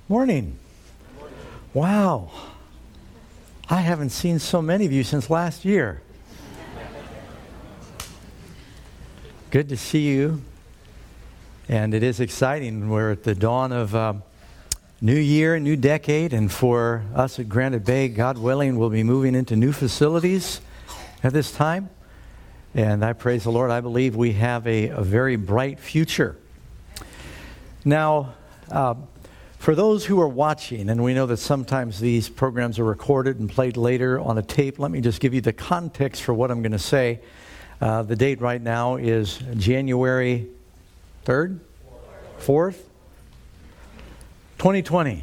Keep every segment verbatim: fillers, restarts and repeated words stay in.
Morning. Wow. I haven't seen so many of you since last year. Good to see you. And it is exciting. We're at the dawn of uh, new year, new decade. And for us at Granite Bay, God willing, we'll be moving into new facilities at this time. And I praise the Lord. I believe we have a, a very bright future. Now, uh, for those who are watching, and we know that sometimes these programs are recorded and played later on a tape, let me just give you the context for what I'm going to say. Uh, the date right now is January third? fourth? twenty twenty.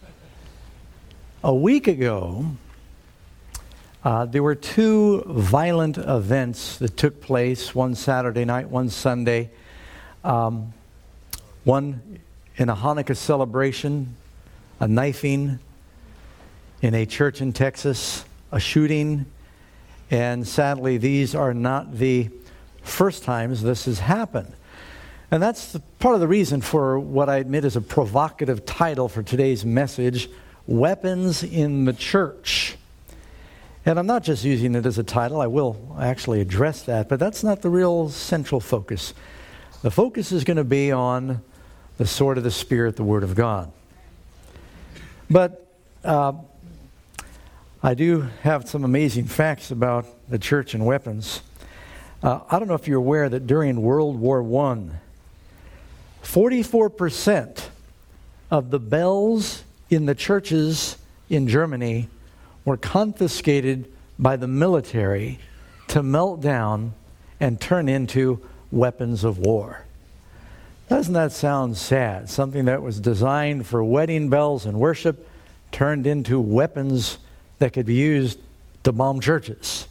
A week ago, uh, there were two violent events that took place, one Saturday night, one Sunday. Um, one in a Hanukkah celebration, a knifing in a church in Texas, a shooting, and sadly these are not the first times this has happened. And that's the, part of the reason for what I admit is a provocative title for today's message, Weapons in the Church. And I'm not just using it as a title, I will actually address that, but that's not the real central focus. The focus is going to be on the sword of the Spirit, the Word of God. But uh, I do have some amazing facts about the church and weapons. Uh, I don't know if you're aware that during World War One, forty-four percent of the bells in the churches in Germany were confiscated by the military to melt down and turn into weapons of war. Doesn't that sound sad? Something that was designed for wedding bells and worship turned into weapons that could be used to bomb churches.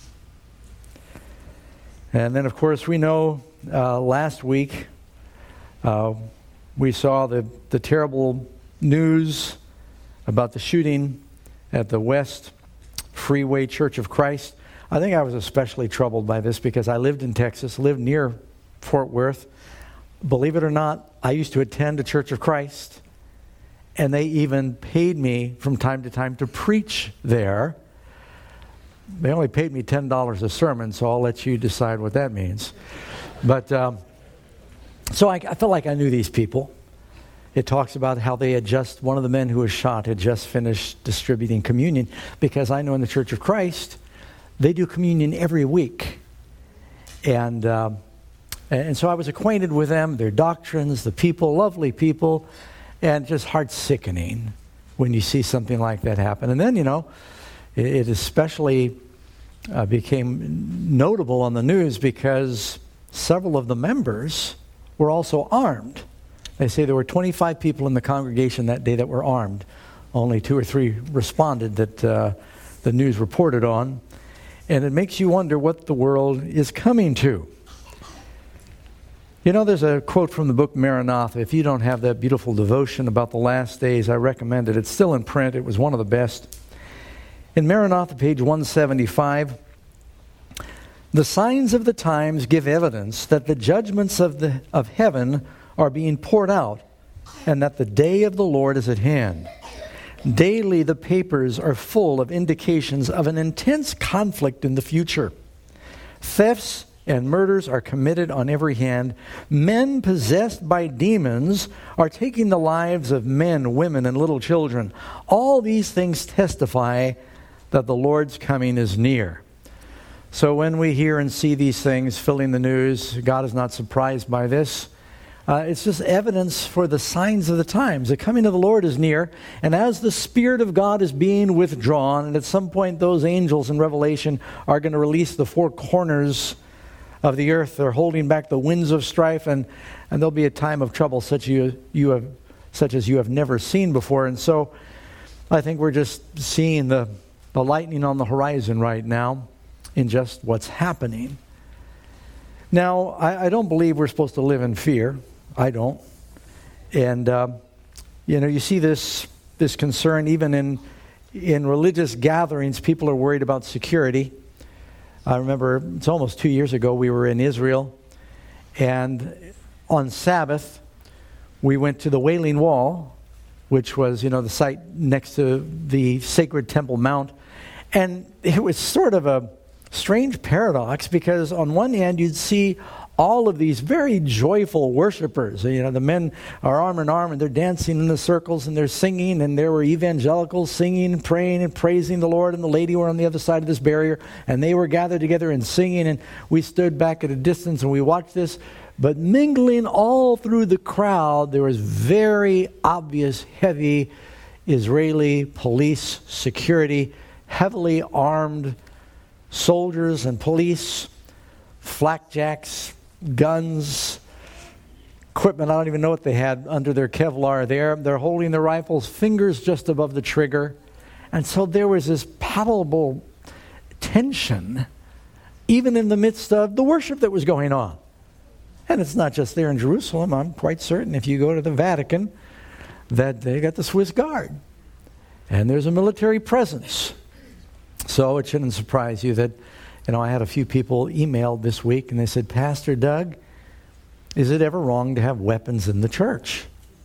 And then, of course, we know uh, last week uh, we saw the, the terrible news about the shooting at the West Freeway Church of Christ. I think I was especially troubled by this because I lived in Texas, lived near Fort Worth. Believe it or not, I used to attend a Church of Christ, and they even paid me from time to time to preach there. They only paid me ten dollars a sermon, so I'll let you decide what that means. But um, so I, I felt like I knew these people. It talks about how they had just, one of the men who was shot had just finished distributing communion, because I know in the Church of Christ, they do communion every week. And uh, and so I was acquainted with them, their doctrines, the people, lovely people, and just heart-sickening when you see something like that happen. And then, you know, it, it especially uh, became notable on the news because several of the members were also armed. They say there were twenty-five people in the congregation that day that were armed. Only two or three responded that uh, the news reported on. And it makes you wonder what the world is coming to. You know, there's a quote from the book Maranatha. If you don't have that beautiful devotion about the last days, I recommend it. It's still in print. It was one of the best. In Maranatha, page one seventy-five, the signs of the times give evidence that the judgments of the of heaven are being poured out, and that the day of the Lord is at hand. Daily the papers are full of indications of an intense conflict in the future. Thefts and murders are committed on every hand. Men possessed by demons are taking the lives of men, women, and little children. All these things testify that the Lord's coming is near. So when we hear and see these things filling the news, God is not surprised by this. Uh, it's just evidence for the signs of the times. The coming of the Lord is near, and as the Spirit of God is being withdrawn, and at some point those angels in Revelation are going to release the four corners of the earth. They're holding back the winds of strife, and, and there'll be a time of trouble such you you have such as you have never seen before. And so I think we're just seeing the, the lightning on the horizon right now in just what's happening. Now, I, I don't believe we're supposed to live in fear. I don't. And, uh, you know, you see this this concern even in in religious gatherings. People are worried about security. I remember it's almost two years ago we were in Israel, and on Sabbath we went to the Wailing Wall which was, you know, the site next to the sacred Temple Mount. And it was sort of a strange paradox, because on one hand you'd see all of these very joyful worshipers. You know, the men are arm in arm and they're dancing in the circles and they're singing, and there were evangelicals singing and praying and praising the Lord, and the lady were on the other side of this barrier, and they were gathered together and singing, and we stood back at a distance and we watched this. But mingling all through the crowd, there was very obvious, heavy Israeli police security, heavily armed soldiers and police, flakjacks, guns, equipment. I don't even know what they had under their Kevlar there. They're holding their rifles, fingers just above the trigger. And so there was this palpable tension, even in the midst of the worship that was going on. And it's not just there in Jerusalem. I'm quite certain if you go to the Vatican that they got the Swiss Guard. And there's a military presence. So it shouldn't surprise you that, you know, I had a few people emailed this week and they said, Pastor Doug, is it ever wrong to have weapons in the church?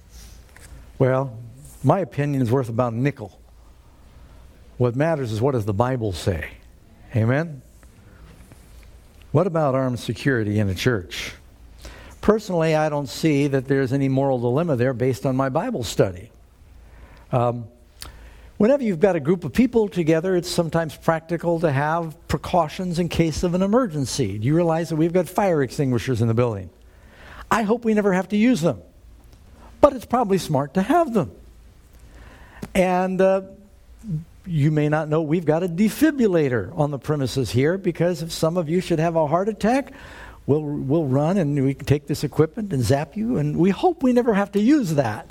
Well, my opinion is worth about a nickel. What matters is, what does the Bible say? Amen? What about armed security in a church? Personally, I don't see that there's any moral dilemma there based on my Bible study. Um, Whenever you've got a group of people together, it's sometimes practical to have precautions in case of an emergency. Do you realize that we've got fire extinguishers in the building? I hope we never have to use them. But it's probably smart to have them. And uh, you may not know we've got a defibrillator on the premises here, because if some of you should have a heart attack, we'll, we'll run and we can take this equipment and zap you, and we hope we never have to use that.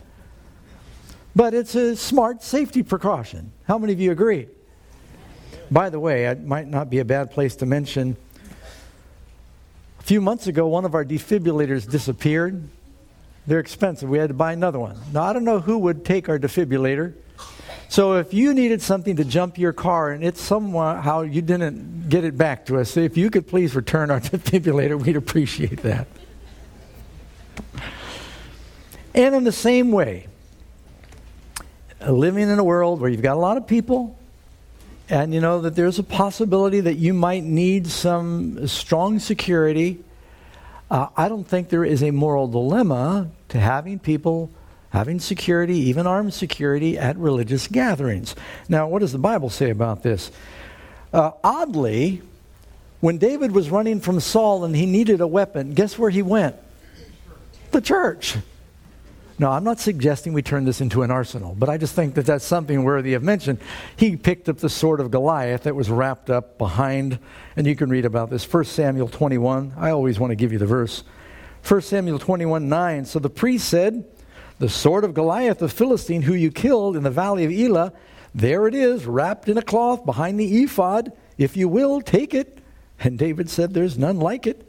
But it's a smart safety precaution. How many of you agree? By the way, it might not be a bad place to mention, a few months ago, one of our defibrillators disappeared. They're expensive. We had to buy another one. Now, I don't know who would take our defibrillator. So if you needed something to jump your car and it's somehow you didn't get it back to us, if you could please return our defibrillator, we'd appreciate that. And in the same way, living in a world where you've got a lot of people, and you know that there's a possibility that you might need some strong security, uh, I don't think there is a moral dilemma to having people having security, even armed security, at religious gatherings. Now, what does the Bible say about this? Uh, oddly, when David was running from Saul and he needed a weapon, guess where he went? The church. No, I'm not suggesting we turn this into an arsenal, but I just think that that's something worthy of mention. He picked up the sword of Goliath that was wrapped up behind, and you can read about this, First Samuel twenty-one. I always want to give you the verse. First Samuel twenty-one nine. So the priest said, the sword of Goliath the Philistine, who you killed in the valley of Elah, there it is, wrapped in a cloth behind the ephod. If you will, take it. And David said, there's none like it.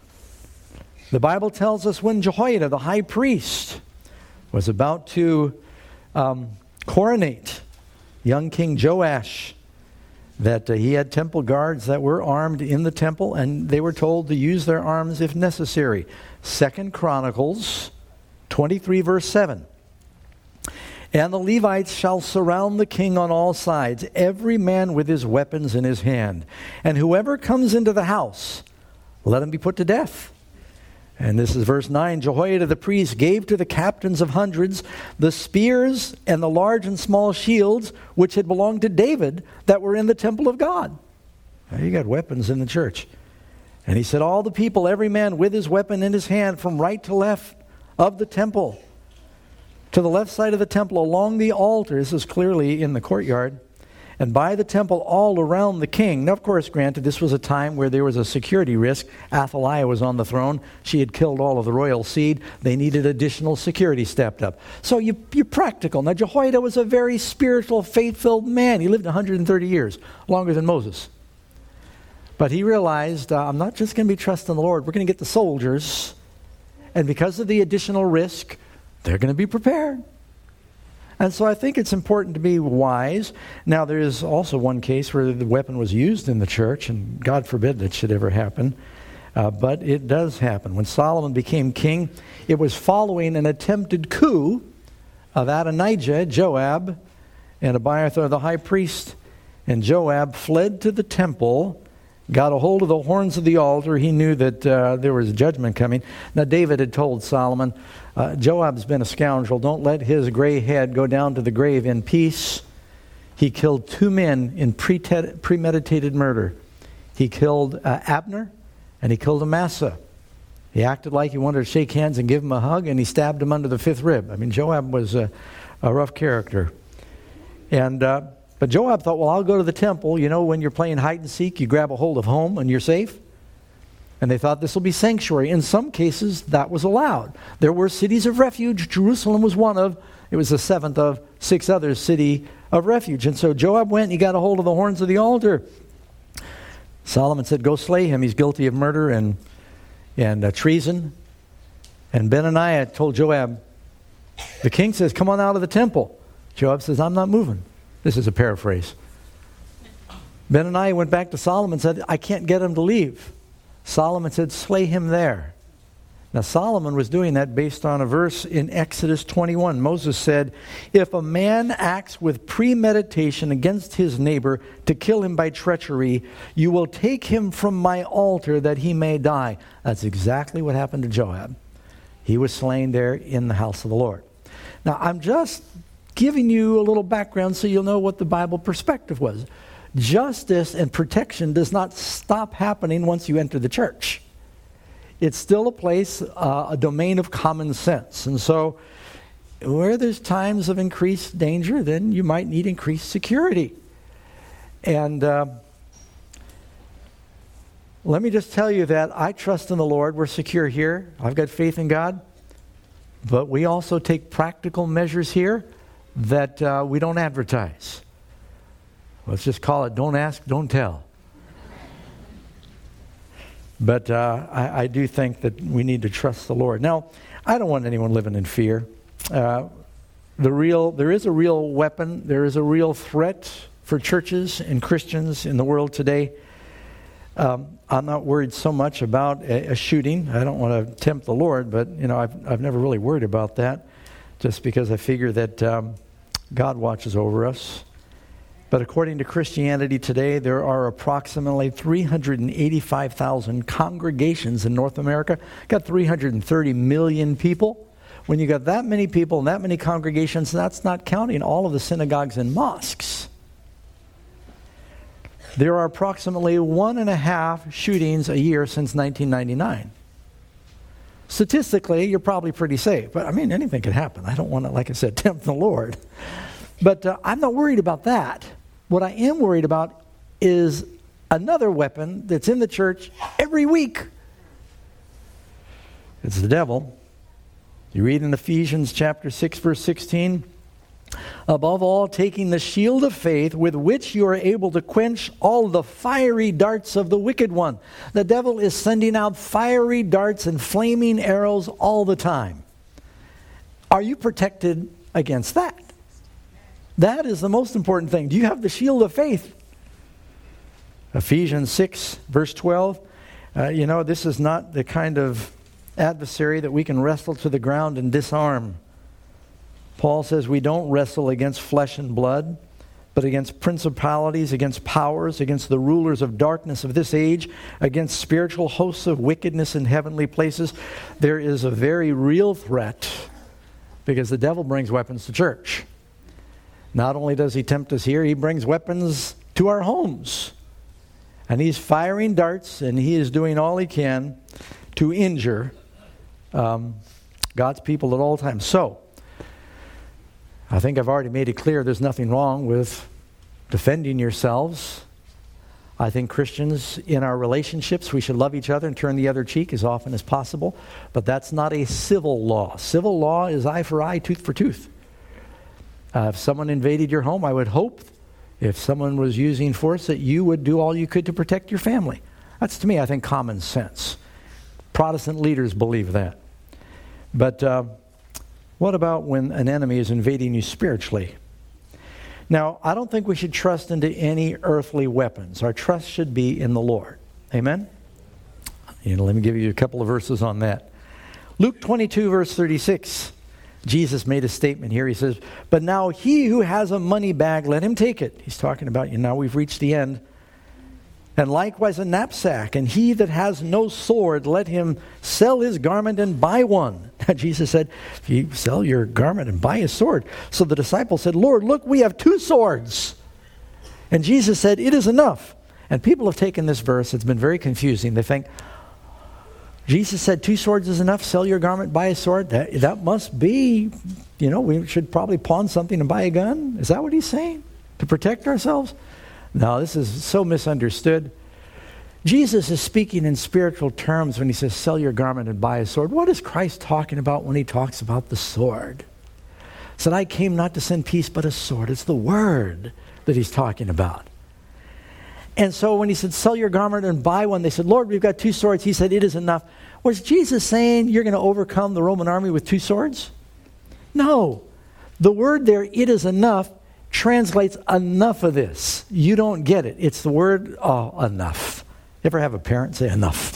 The Bible tells us when Jehoiada, the high priest, was about to um, coronate young King Joash, that uh, he had temple guards that were armed in the temple, and they were told to use their arms if necessary. Second Chronicles twenty-three, verse seven. And the Levites shall surround the king on all sides, every man with his weapons in his hand. And whoever comes into the house, let him be put to death. And this is verse nine. Jehoiada the priest gave to the captains of hundreds the spears and the large and small shields which had belonged to David that were in the temple of God. Now, you got weapons in the church. And he said, all the people, every man with his weapon in his hand, from right to left of the temple, to the left side of the temple, along the altar. This is clearly in the courtyard. And by the temple all around the king. Now, of course, granted, this was a time where there was a security risk. Athaliah was on the throne. She had killed all of the royal seed. They needed additional security stepped up. So you, you're practical. Now, Jehoiada was a very spiritual, faith-filled man. He lived one hundred thirty years, longer than Moses. But he realized, uh, I'm not just going to be trusting the Lord. We're going to get the soldiers. And because of the additional risk, they're going to be prepared. And so I think it's important to be wise. Now, there is also one case where the weapon was used in the church, and God forbid that should ever happen. Uh, but it does happen. When Solomon became king, it was following an attempted coup of Adonijah, Joab, and Abiathar the high priest. And Joab fled to the temple, got a hold of the horns of the altar. He knew that uh, there was judgment coming. Now David had told Solomon, uh, Joab's been a scoundrel. Don't let his gray head go down to the grave in peace. He killed two men in premeditated murder. He killed uh, Abner, and he killed Amasa. He acted like he wanted to shake hands and give him a hug, and he stabbed him under the fifth rib. I mean, Joab was a, a rough character. And uh, but Joab thought, well, I'll go to the temple. You know, when you're playing hide and seek, you grab a hold of home and you're safe. And they thought this will be sanctuary. In some cases, that was allowed. There were cities of refuge. Jerusalem was one of. It was the seventh of six others, city of refuge. And so Joab went and he got a hold of the horns of the altar. Solomon said, go slay him. He's guilty of murder and, and uh, treason. And Benaiah told Joab, the king says, come on out of the temple. Joab says, I'm not moving. This is a paraphrase. Benaiah went back to Solomon and said, I can't get him to leave. Solomon said, slay him there. Now Solomon was doing that based on a verse in Exodus twenty-one. Moses said, if a man acts with premeditation against his neighbor to kill him by treachery, you will take him from my altar that he may die. That's exactly what happened to Joab. He was slain there in the house of the Lord. Now I'm just giving you a little background so you'll know what the Bible perspective was. Justice and protection does not stop happening once you enter the church. It's still a place, uh, a domain of common sense. And so where there's times of increased danger, then you might need increased security. And uh, let me just tell you that I trust in the Lord. We're secure here. I've got faith in God. But we also take practical measures here that uh, we don't advertise. Let's just call it don't ask, don't tell. But uh, I, I do think that we need to trust the Lord. Now, I don't want anyone living in fear. Uh, the real, there is a real weapon. There is a real threat for churches and Christians in the world today. Um, I'm not worried so much about a, a shooting. I don't want to tempt the Lord, but you know, I've I've never really worried about that, just because I figure that um, God watches over us. But according to Christianity Today, there are approximately three hundred eighty-five thousand congregations in North America. Got three hundred thirty million people. When you got that many people and that many congregations, that's not counting all of the synagogues and mosques. There are approximately one and a half shootings a year since nineteen ninety-nine. Statistically, you're probably pretty safe. But I mean, anything could happen. I don't want to, like I said, tempt the Lord. But uh, I'm not worried about that. What I am worried about is another weapon that's in the church every week. It's the devil. You read in Ephesians chapter six, verse sixteen, above all, taking the shield of faith with which you are able to quench all the fiery darts of the wicked one. The devil is sending out fiery darts and flaming arrows all the time. Are you protected against that? That is the most important thing. Do you have the shield of faith? Ephesians six, verse twelve. Uh, you know, this is not the kind of adversary that we can wrestle to the ground and disarm. Paul says we don't wrestle against flesh and blood, but against principalities, against powers, against the rulers of darkness of this age, against spiritual hosts of wickedness in heavenly places. There is a very real threat because the devil brings weapons to church. Not only does he tempt us here, he brings weapons to our homes. And he's firing darts, and he is doing all he can to injure um, God's people at all times. So, I think I've already made it clear there's nothing wrong with defending yourselves. I think Christians, in our relationships, we should love each other and turn the other cheek as often as possible. But that's not a civil law. Civil law is eye for eye, tooth for tooth. Uh, if someone invaded your home, I would hope, if someone was using force, that you would do all you could to protect your family. That's, to me, I think, common sense. Protestant leaders believe that. But uh, what about when an enemy is invading you spiritually? Now, I don't think we should trust into any earthly weapons. Our trust should be in the Lord. Amen? You know, let me give you a couple of verses on that. Luke twenty-two, verse thirty-six. Jesus made a statement here. He says, but now he who has a money bag, let him take it. He's talking about, you know, we've reached the end. And likewise a knapsack. And he that has no sword, let him sell his garment and buy one. Jesus said, if you sell your garment and buy a sword. So the disciples said, Lord, look, we have two swords. And Jesus said, it is enough. And people have taken this verse. It's been very confusing. They think, Jesus said two swords is enough. Sell your garment, buy a sword. That, that must be, you know, we should probably pawn something and buy a gun. Is that what he's saying? To protect ourselves? No, this is so misunderstood. Jesus is speaking in spiritual terms when he says, sell your garment and buy a sword. What is Christ talking about when he talks about the sword? He said, I came not to send peace, but a sword. It's the word that he's talking about. And so when he said, sell your garment and buy one, they said, Lord, we've got two swords. He said, it is enough. Was Jesus saying you're going to overcome the Roman army with two swords? No. The word there, it is enough, translates enough of this. You don't get it. It's the word, oh, enough. You ever have a parent say enough?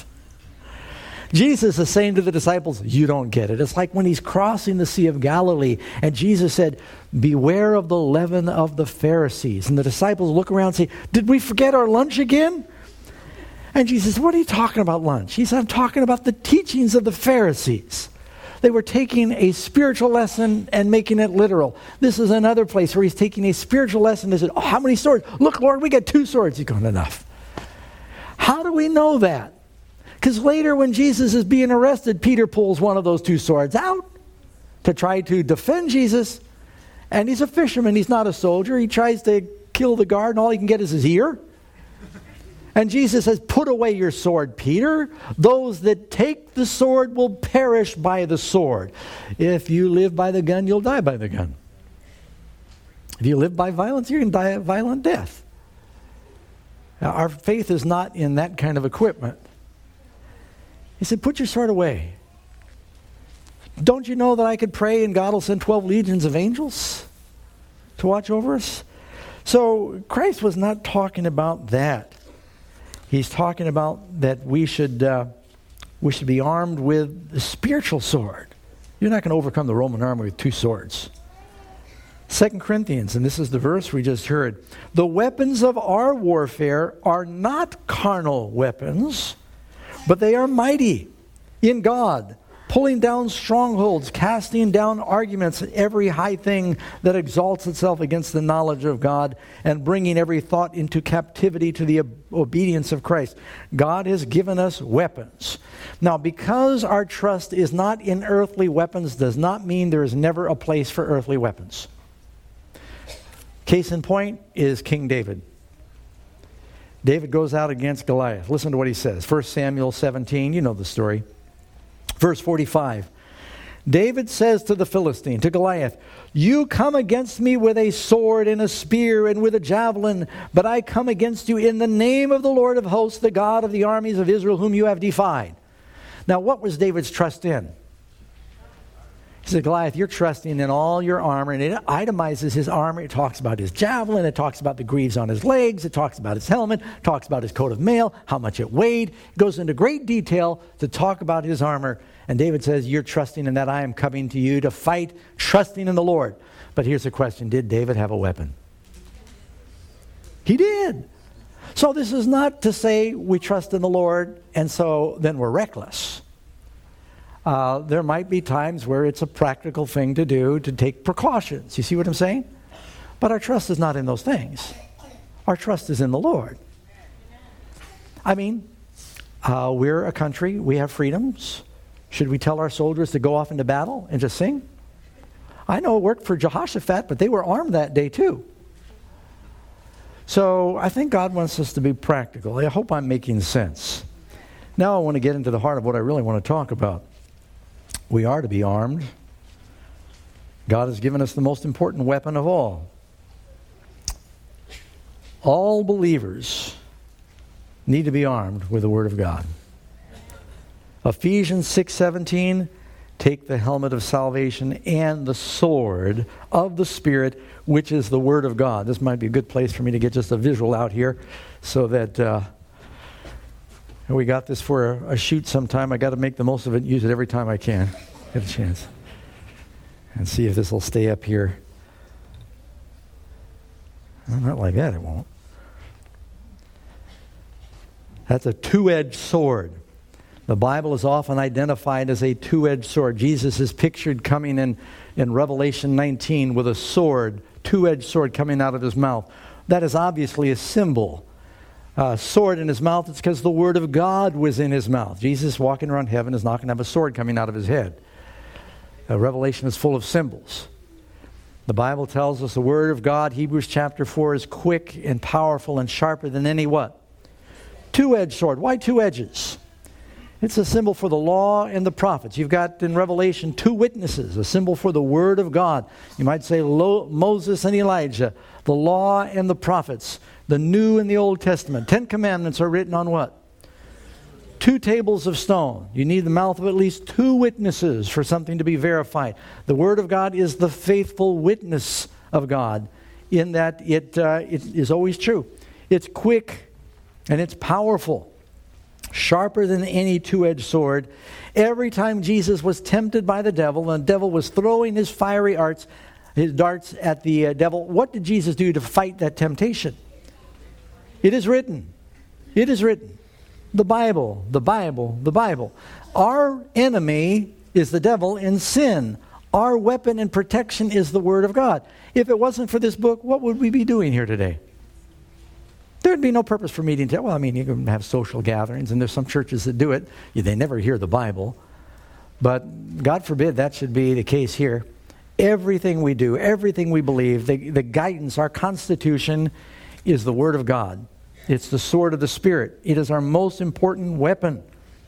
Jesus is saying to the disciples, you don't get it. It's like when he's crossing the Sea of Galilee and Jesus said, beware of the leaven of the Pharisees. And the disciples look around and say, did we forget our lunch again? And Jesus said, what are you talking about lunch? He said, I'm talking about the teachings of the Pharisees. They were taking a spiritual lesson and making it literal. This is another place where he's taking a spiritual lesson. They said, oh, how many swords? Look, Lord, we got two swords. He's going, enough. How do we know that? Because later when Jesus is being arrested, Peter pulls one of those two swords out to try to defend Jesus. And he's a fisherman. He's not a soldier. He tries to kill the guard and all he can get is his ear. And Jesus says, put away your sword, Peter. Those that take the sword will perish by the sword. If you live by the gun, you'll die by the gun. If you live by violence, you're going to die a violent death. Now, our faith is not in that kind of equipment. He said, put your sword away. Don't you know that I could pray and God will send twelve legions of angels to watch over us? So Christ was not talking about that. He's talking about that we should uh, we should be armed with the spiritual sword. You're not going to overcome the Roman army with two swords. Second Corinthians, and this is the verse we just heard. The weapons of our warfare are not carnal weapons, but they are mighty in God, pulling down strongholds, casting down arguments, every high thing that exalts itself against the knowledge of God, and bringing every thought into captivity to the obedience of Christ. God has given us weapons. Now, because our trust is not in earthly weapons does not mean there is never a place for earthly weapons. Case in point is King David. David goes out against Goliath. Listen to what he says. First Samuel seventeen, you know the story. Verse forty-five. David says to the Philistine, to Goliath, you come against me with a sword and a spear and with a javelin, but I come against you in the name of the Lord of hosts, the God of the armies of Israel, whom you have defied. Now, what was David's trust in? He said, Goliath, you're trusting in all your armor, and it itemizes his armor. It talks about his javelin. It talks about the greaves on his legs. It talks about his helmet. It talks about his coat of mail, how much it weighed. It goes into great detail to talk about his armor. And David says, you're trusting in that I am coming to you to fight, trusting in the Lord. But here's the question. Did David have a weapon? He did. So this is not to say we trust in the Lord, and so then we're reckless. Uh, there might be times where it's a practical thing to do to take precautions. You see what I'm saying? But our trust is not in those things. Our trust is in the Lord. I mean, uh, we're a country. We have freedoms. Should we tell our soldiers to go off into battle and just sing? I know it worked for Jehoshaphat, but they were armed that day too. So I think God wants us to be practical. I hope I'm making sense. Now I want to get into the heart of what I really want to talk about. We are to be armed. God has given us the most important weapon of all. All believers need to be armed with the Word of God. Ephesians six seventeen, take the helmet of salvation and the sword of the Spirit, which is the Word of God. This might be a good place for me to get just a visual out here so that uh, we got this for a, a shoot sometime. I got to make the most of it and use it every time I can. Get a chance. and see if this will stay up here. Well, not like that, it won't. That's a two-edged sword. The Bible is often identified as a two-edged sword. Jesus is pictured coming in, in Revelation nineteen with a sword, two-edged sword coming out of his mouth. That is obviously a symbol. Uh, sword in his mouth, it's because the Word of God was in his mouth. Jesus walking around heaven is not going to have a sword coming out of his head. Uh, Revelation is full of symbols. The Bible tells us the Word of God, Hebrews chapter four, is quick and powerful and sharper than any what? Two-edged sword. Why two edges? It's a symbol for the law and the prophets. You've got in Revelation two witnesses, a symbol for the Word of God. You might say Lo- Moses and Elijah, the law and the prophets, the New and the Old Testament. Ten Commandments are written on what? Two tables of stone. You need the mouth of at least two witnesses for something to be verified. The Word of God is the faithful witness of God in that it, uh, it is always true. It's quick and it's powerful, sharper than any two-edged sword. Every time Jesus was tempted by the devil, and the devil was throwing his fiery arts, his darts at the uh, devil, what did Jesus do to fight that temptation? It is written. It is written. The Bible, the Bible, the Bible. Our enemy is the devil in sin. Our weapon and protection is the Word of God. If it wasn't for this book, what would we be doing here today? There'd be no purpose for meeting today. Well, I mean, you can have social gatherings, and there's some churches that do it. They never hear the Bible. But God forbid that should be the case here. Everything we do, everything we believe, the, the guidance, our constitution is the Word of God. It's the sword of the Spirit. It is our most important weapon.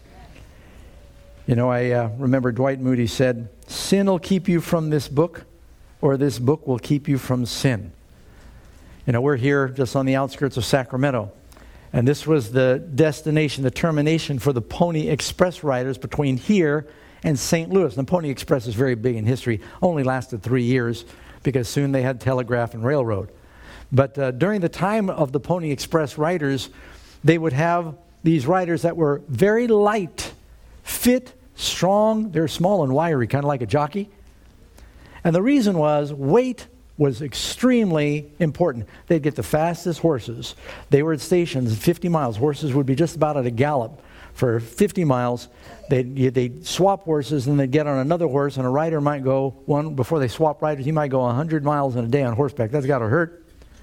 You know, I uh, remember Dwight Moody said, sin will keep you from this book, or this book will keep you from sin. You know, we're here just on the outskirts of Sacramento. And this was the destination, the termination for the Pony Express riders between here and Saint Louis. And the Pony Express is very big in history. Only lasted three years because soon they had telegraph and railroad. But uh, during the time of the Pony Express riders, they would have these riders that were very light, fit, strong. They're small and wiry, kind of like a jockey. And the reason was weight was extremely important. They'd get the fastest horses. They were at stations fifty miles. Horses would be just about at a gallop for fifty miles. They'd, they'd swap horses, and they'd get on another horse, and a rider might go, one before they swap riders, he might go one hundred miles in a day on horseback. That's got to hurt.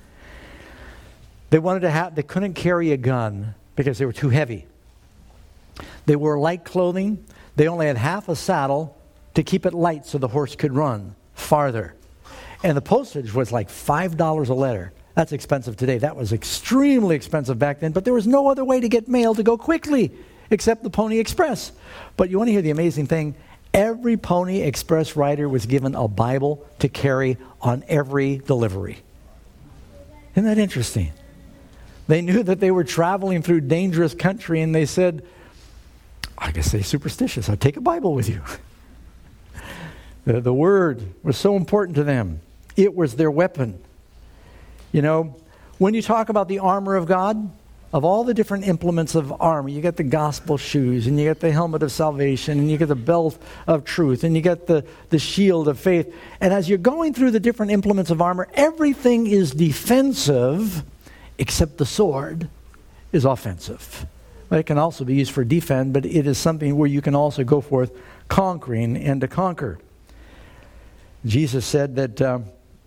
They wanted to have, they couldn't carry a gun because they were too heavy. They wore light clothing. They only had half a saddle to keep it light so the horse could run farther. And the postage was like five dollars a letter. That's expensive today. That was extremely expensive back then. But there was no other way to get mail to go quickly except the Pony Express. But you want to hear the amazing thing? Every Pony Express rider was given a Bible to carry on every delivery. Isn't that interesting? They knew that they were traveling through dangerous country, and they said, I guess they're superstitious. I'll take a Bible with you. the, the Word was so important to them. It was their weapon. You know, when you talk about the armor of God, of all the different implements of armor, you get the gospel shoes, and you get the helmet of salvation, and you get the belt of truth, and you get the, the shield of faith. And as you're going through the different implements of armor, everything is defensive except the sword is offensive. But it can also be used for defend, but it is something where you can also go forth conquering and to conquer. Jesus said that uh,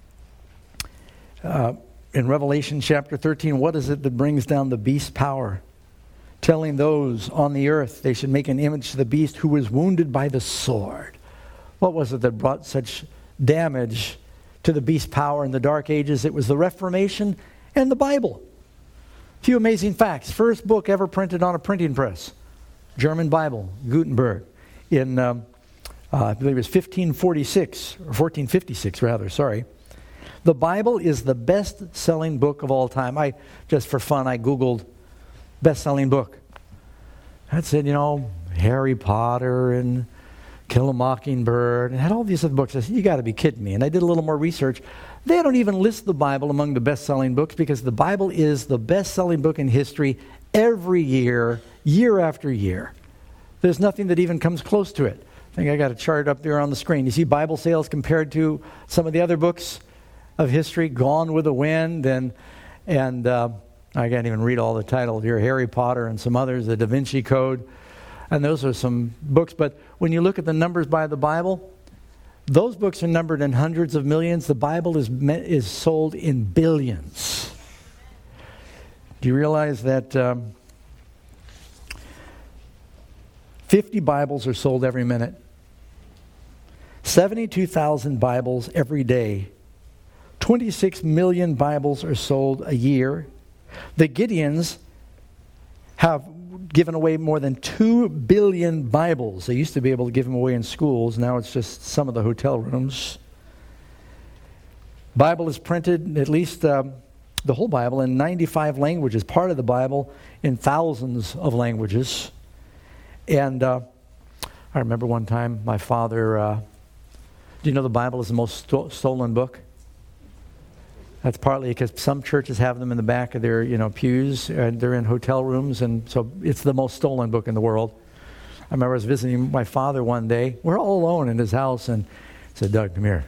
uh, in Revelation chapter thirteen, what is it that brings down the beast's power? Telling those on the earth they should make an image to the beast who was wounded by the sword. What was it that brought such damage to the beast's power in the Dark Ages? It was the Reformation and the Bible. A few amazing facts. First book ever printed on a printing press. German Bible, Gutenberg. In, um, uh, I believe it was fifteen forty-six, or fourteen fifty-six rather, sorry. The Bible is the best-selling book of all time. I, just for fun, I Googled best-selling book. I said, you know, Harry Potter and Kill a Mockingbird, and had all these other books. I said, you got to be kidding me. And I did a little more research. They don't even list the Bible among the best-selling books because the Bible is the best-selling book in history every year, year after year. There's nothing that even comes close to it. think I got a chart up there on the screen. You see Bible sales compared to some of the other books of history, Gone with the Wind, and and uh, I can't even read all the titles here, Harry Potter and some others, the Da Vinci Code, and those are some books. But when you look at the numbers by the Bible, those books are numbered in hundreds of millions. The Bible is is sold in billions. Do you realize that um, fifty Bibles are sold every minute? seventy-two thousand Bibles every day. twenty-six million Bibles are sold a year. The Gideons have given away more than two billion Bibles. They used to be able to give them away in schools. Now it's just some of the hotel rooms. Bible is printed, at least um, the whole Bible, in ninety-five languages. Part of the Bible in thousands of languages. And uh, I remember one time my father, uh, do you know the Bible is the most sto- stolen book? That's partly because some churches have them in the back of their, you know, pews, and they're in hotel rooms, and so it's the most stolen book in the world. I remember I was visiting my father one day. We're all alone in his house, and I said, "Doug, come here."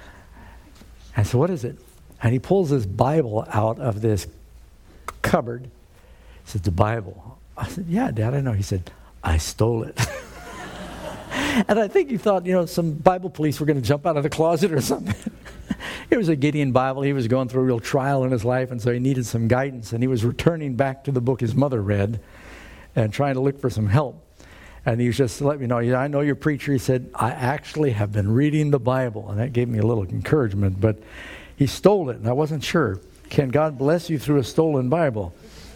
I said, "What is it?" And he pulls his Bible out of this cupboard. He said, "The Bible." I said, "Yeah, Dad, I know." He said, "I stole it." And I think he thought, you know, some Bible police were going to jump out of the closet or something. It was a Gideon Bible. He was going through a real trial in his life, and so he needed some guidance. And he was returning back to the book his mother read and trying to look for some help. And he was just let me know, "I know you're a preacher." He said, "I actually have been reading the Bible." And that gave me a little encouragement. But he stole it, and I wasn't sure. Can God bless you through a stolen Bible?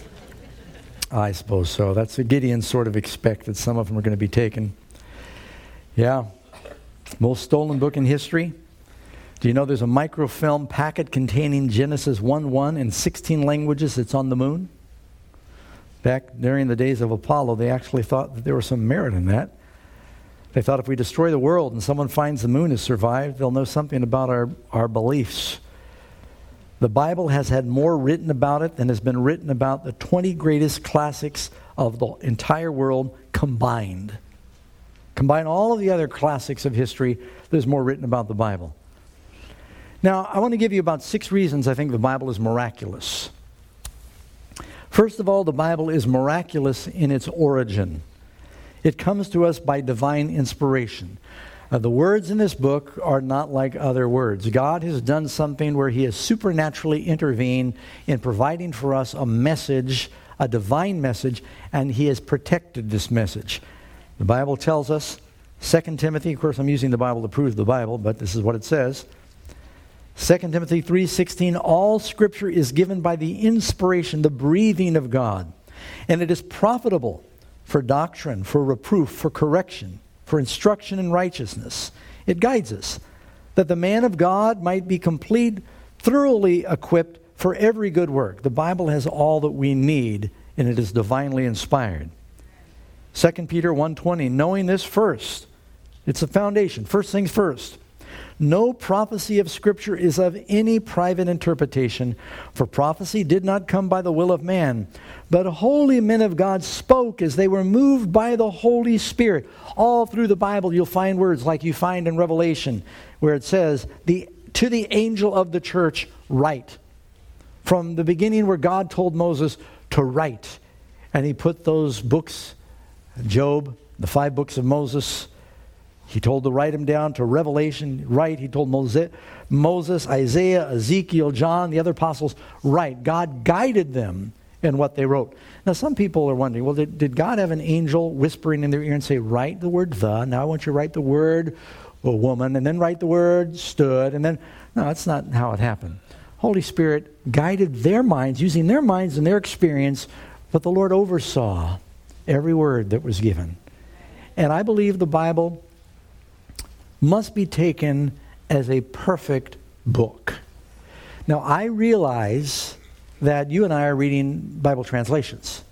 I suppose so. That's what Gideons sort of expect, that some of them are going to be taken. Yeah. Most stolen book in history. Do you know there's a microfilm packet containing Genesis one one in sixteen languages that's on the moon? Back during the days of Apollo, they actually thought that there was some merit in that. They thought if we destroy the world and someone finds the moon has survived, they'll know something about our, our beliefs. The Bible has had more written about it than has been written about the twenty greatest classics of the entire world combined. Combine all of the other classics of history, there's more written about the Bible. Now, I want to give you about six reasons I think the Bible is miraculous. First of all, the Bible is miraculous in its origin. It comes to us by divine inspiration. Uh, the words in this book are not like other words. God has done something where He has supernaturally intervened in providing for us a message, a divine message, and He has protected this message. The Bible tells us, Second Timothy, of course I'm using the Bible to prove the Bible, but this is what it says. Second Timothy three sixteen, all Scripture is given by the inspiration, the breathing of God, and it is profitable for doctrine, for reproof, for correction, for instruction in righteousness. It guides us, that the man of God might be complete, thoroughly equipped for every good work. The Bible has all that we need, and it is divinely inspired. Second Peter one twenty, knowing this first, it's a foundation, first things first. No prophecy of Scripture is of any private interpretation, for prophecy did not come by the will of man, but holy men of God spoke as they were moved by the Holy Spirit. All through the Bible you'll find words like you find in Revelation, where it says, the to the angel of the church, write. From the beginning where God told Moses to write, and He put those books, Job, the five books of Moses, He told to write them down to Revelation, write. He told Moses, Moses, Isaiah, Ezekiel, John, the other apostles, write. God guided them in what they wrote. Now, some people are wondering, well, did, did God have an angel whispering in their ear and say, write the word the, now I want you to write the word a woman, and then write the word stood, and then, no, that's not how it happened. Holy Spirit guided their minds, using their minds and their experience, but the Lord oversaw every word that was given. And I believe the Bible must be taken as a perfect book. Now, I realize that you and I are reading Bible translations,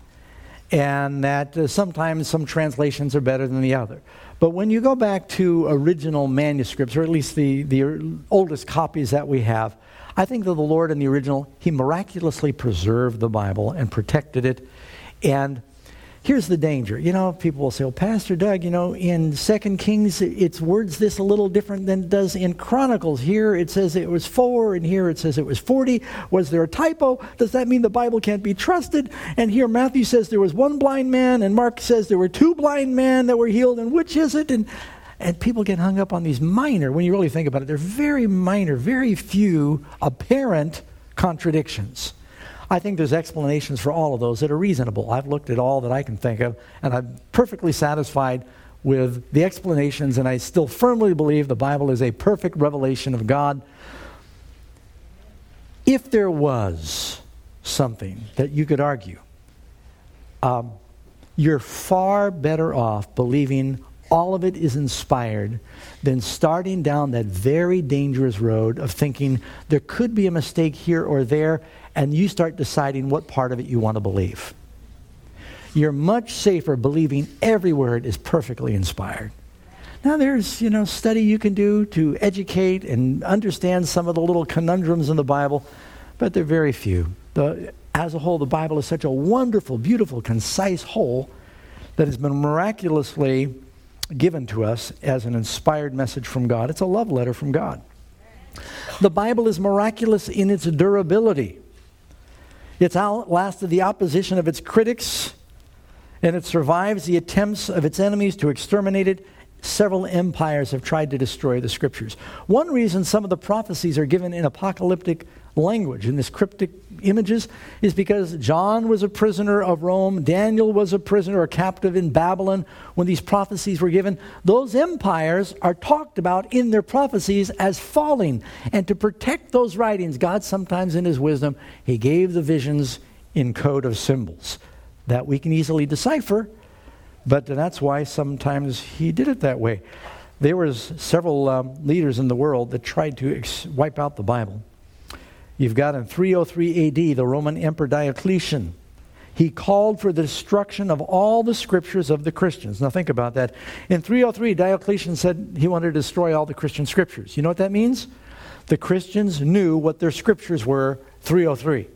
and that uh, sometimes some translations are better than the other. But when you go back to original manuscripts, or at least the, the oldest copies that we have, I think that the Lord in the original, He miraculously preserved the Bible and protected it, and here's the danger. You know, people will say, well, Pastor Doug, you know, in Second Kings, it's words this a little different than it does in Chronicles. Here it says it was four, and here it says it was forty. Was there a typo? Does that mean the Bible can't be trusted? And here Matthew says there was one blind man, and Mark says there were two blind men that were healed, and which is it? And and people get hung up on these minor, when you really think about it, they're very minor, very few apparent contradictions. I think there's explanations for all of those that are reasonable. I've looked at all that I can think of, and I'm perfectly satisfied with the explanations, and I still firmly believe the Bible is a perfect revelation of God. If there was something that you could argue, um, you're far better off believing all of it is inspired than starting down that very dangerous road of thinking there could be a mistake here or there, and you start deciding what part of it you want to believe. You're much safer believing every word is perfectly inspired. Now there's, you know, study you can do to educate and understand some of the little conundrums in the Bible, but they're very few. The, as a whole, the Bible is such a wonderful, beautiful, concise whole that has been miraculously given to us as an inspired message from God. It's a love letter from God. The Bible is miraculous in its durability. It's outlasted the opposition of its critics, and it survives the attempts of its enemies to exterminate it. Several empires have tried to destroy the Scriptures. One reason some of the prophecies are given in apocalyptic language, in this cryptic images, is because John was a prisoner of Rome, Daniel was a prisoner or captive in Babylon when these prophecies were given. Those empires are talked about in their prophecies as falling. And to protect those writings, God sometimes in His wisdom, He gave the visions in code of symbols that we can easily decipher, but that's why sometimes He did it that way. There was several um, leaders in the world that tried to ex- wipe out the Bible. You've got in three oh three A D, the Roman Emperor Diocletian. He called for the destruction of all the scriptures of the Christians. Now think about that. In three oh three, Diocletian said he wanted to destroy all the Christian scriptures. You know what that means? The Christians knew what their scriptures were, three oh three.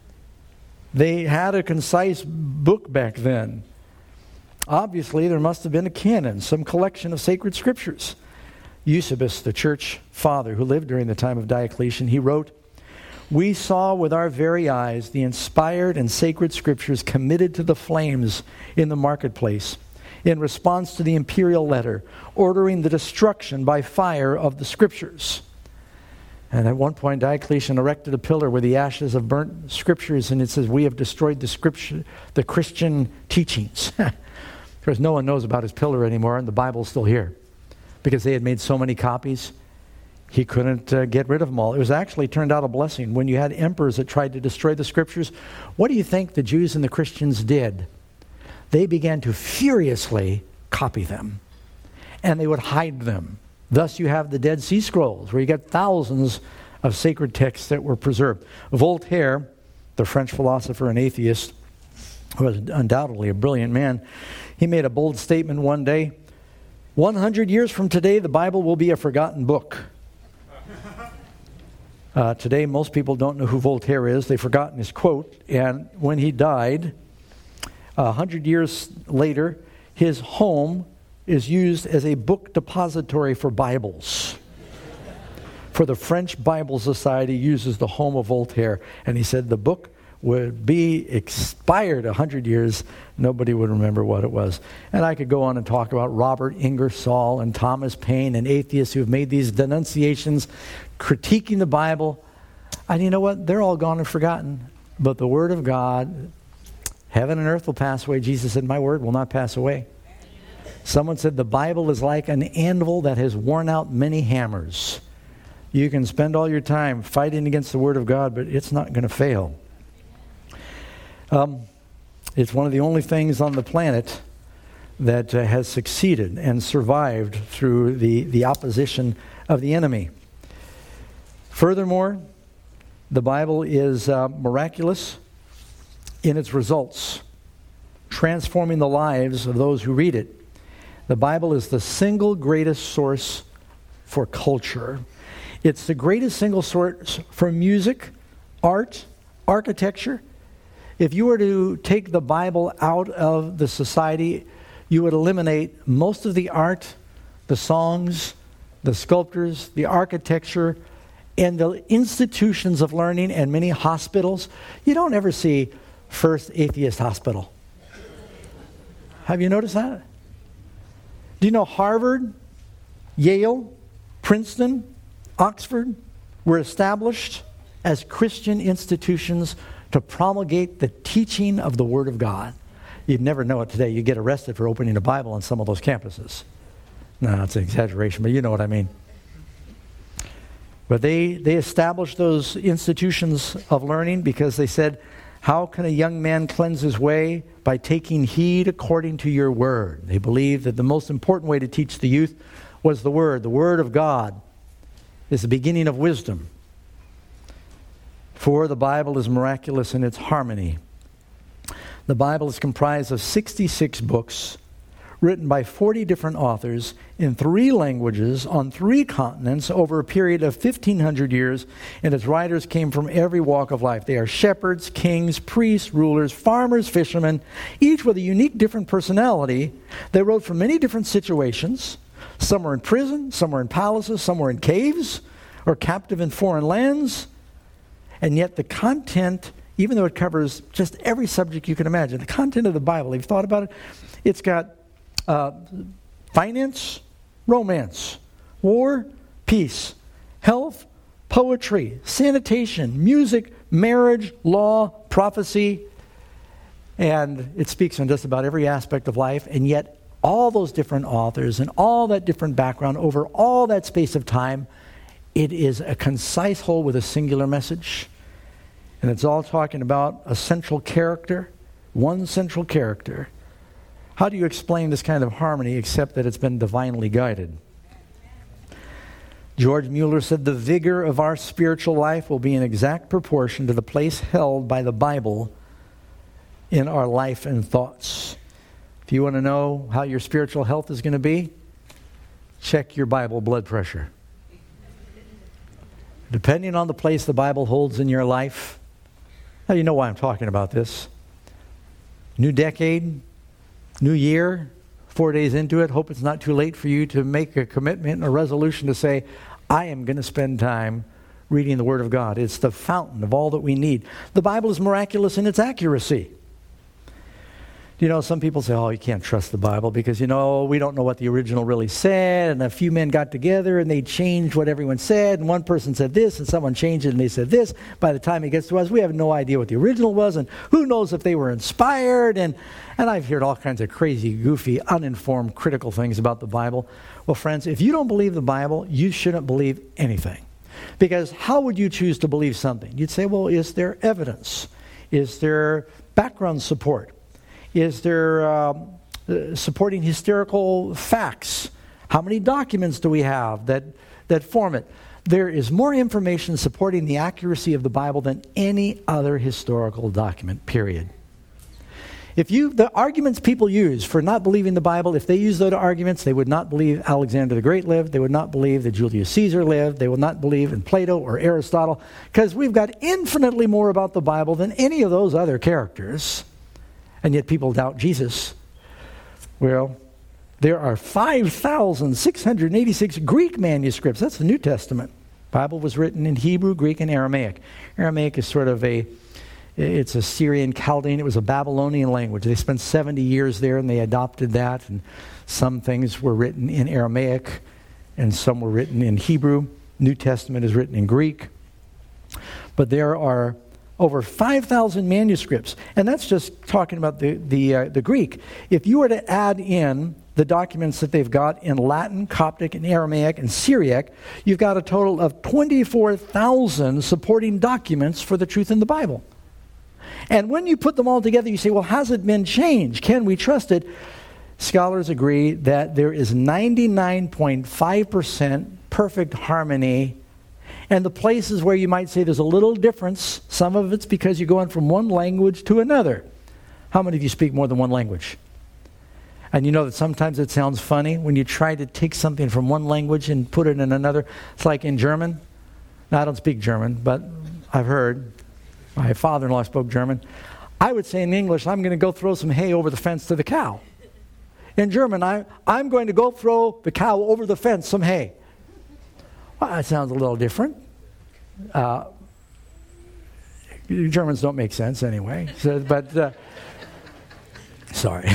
They had a concise book back then. Obviously, there must have been a canon, some collection of sacred scriptures. Eusebius, the church father who lived during the time of Diocletian, he wrote, "We saw with our very eyes the inspired and sacred scriptures committed to the flames in the marketplace in response to the imperial letter ordering the destruction by fire of the scriptures." And at one point, Diocletian erected a pillar with the ashes of burnt scriptures, and it says, "We have destroyed the scripture, the Christian teachings." Of course, no one knows about his pillar anymore, and the Bible's still here. Because they had made so many copies, he couldn't uh, get rid of them all. It was actually turned out a blessing. When you had emperors that tried to destroy the scriptures, what do you think the Jews and the Christians did? They began to furiously copy them, and they would hide them. Thus you have the Dead Sea Scrolls, where you get thousands of sacred texts that were preserved. Voltaire, the French philosopher and atheist, who was undoubtedly a brilliant man, he made a bold statement one day: one hundred years from today, the Bible will be a forgotten book. Uh, today, most people don't know who Voltaire is. They've forgotten his quote. And when he died, a hundred years later, his home is used as a book depository for Bibles. For the French Bible Society uses the home of Voltaire. And he said the book would be expired a hundred years. Nobody would remember what it was. And I could go on and talk about Robert Ingersoll and Thomas Paine and atheists who have made these denunciations critiquing the Bible. And you know what? They're all gone and forgotten. But the Word of God, heaven and earth will pass away. Jesus said, "My word will not pass away." Someone said the Bible is like an anvil that has worn out many hammers. You can spend all your time fighting against the Word of God, but it's not going to fail. Um, it's one of the only things on the planet that uh, has succeeded and survived through the, the opposition of the enemy. Furthermore, the Bible is uh, miraculous in its results, transforming the lives of those who read it. The Bible is the single greatest source for culture. It's the greatest single source for music, art, architecture. If you were to take the Bible out of the society, you would eliminate most of the art, the songs, the sculptures, the architecture, and the institutions of learning and many hospitals. You don't ever see First Atheist Hospital. Have you noticed that? Do you know Harvard, Yale, Princeton, Oxford were established as Christian institutions to promulgate the teaching of the Word of God? You'd never know it today. You get arrested for opening a Bible on some of those campuses. No, that's an exaggeration, but you know what I mean. But they, they established those institutions of learning because they said, how can a young man cleanse his way? By taking heed according to your word. They believed that the most important way to teach the youth was the Word. The Word of God is the beginning of wisdom. For the Bible is miraculous in its harmony. The Bible is comprised of sixty-six books written by forty different authors in three languages on three continents over a period of fifteen hundred years, and its writers came from every walk of life. They are shepherds, kings, priests, rulers, farmers, fishermen, each with a unique different personality. They wrote from many different situations. Some were in prison, some were in palaces, some were in caves, or captive in foreign lands. And yet the content, even though it covers just every subject you can imagine, the content of the Bible, have you thought about it? It's got uh, finance, romance, war, peace, health, poetry, sanitation, music, marriage, law, prophecy. And it speaks on just about every aspect of life. And yet all those different authors and all that different background over all that space of time, it is a concise whole with a singular message. And it's all talking about a central character, one central character. How do you explain this kind of harmony except that it's been divinely guided? George Mueller said, the vigor of our spiritual life will be in exact proportion to the place held by the Bible in our life and thoughts. If you want to know how your spiritual health is going to be, check your Bible blood pressure. Depending on the place the Bible holds in your life. Now you know why I'm talking about this. New decade, new year, four days into it. Hope it's not too late for you to make a commitment and a resolution to say, I am going to spend time reading the Word of God. It's the fountain of all that we need. The Bible is miraculous in its accuracy. You know, some people say, oh, you can't trust the Bible because, you know, we don't know what the original really said, and a few men got together and they changed what everyone said, and one person said this and someone changed it and they said this. By the time it gets to us, we have no idea what the original was, and who knows if they were inspired, and, and I've heard all kinds of crazy, goofy, uninformed, critical things about the Bible. Well, friends, if you don't believe the Bible, you shouldn't believe anything. Because how would you choose to believe something? You'd say, well, is there evidence? Is there background support? Is there um, uh, supporting historical facts? How many documents do we have that, that form it? There is more information supporting the accuracy of the Bible than any other historical document, period. If you, the arguments people use for not believing the Bible, if they use those arguments, they would not believe Alexander the Great lived, they would not believe that Julius Caesar lived, they would not believe in Plato or Aristotle, because we've got infinitely more about the Bible than any of those other characters. And yet people doubt Jesus. Well, there are five thousand six hundred eighty-six Greek manuscripts. That's the New Testament. The Bible was written in Hebrew, Greek, and Aramaic. Aramaic is sort of a, it's a Syrian Chaldean. It was a Babylonian language. They spent seventy years there and they adopted that. And some things were written in Aramaic and some were written in Hebrew. New Testament is written in Greek. But there are over five thousand manuscripts, and that's just talking about the the, uh, the Greek. If you were to add in the documents that they've got in Latin, Coptic, and Aramaic, and Syriac, you've got a total of twenty-four thousand supporting documents for the truth in the Bible. And when you put them all together, you say, well, has it been changed? Can we trust it? Scholars agree that there is ninety-nine point five percent perfect harmony. And the places where you might say there's a little difference, some of it's because you're going from one language to another. How many of you speak more than one language? And you know that sometimes it sounds funny when you try to take something from one language and put it in another. It's like in German. Now, I don't speak German, but I've heard. My father-in-law spoke German. I would say in English, I'm going to go throw some hay over the fence to the cow. In German, I, I'm going to go throw the cow over the fence some hay. Well, that sounds a little different. Uh, Germans don't make sense anyway. So, but, uh, sorry.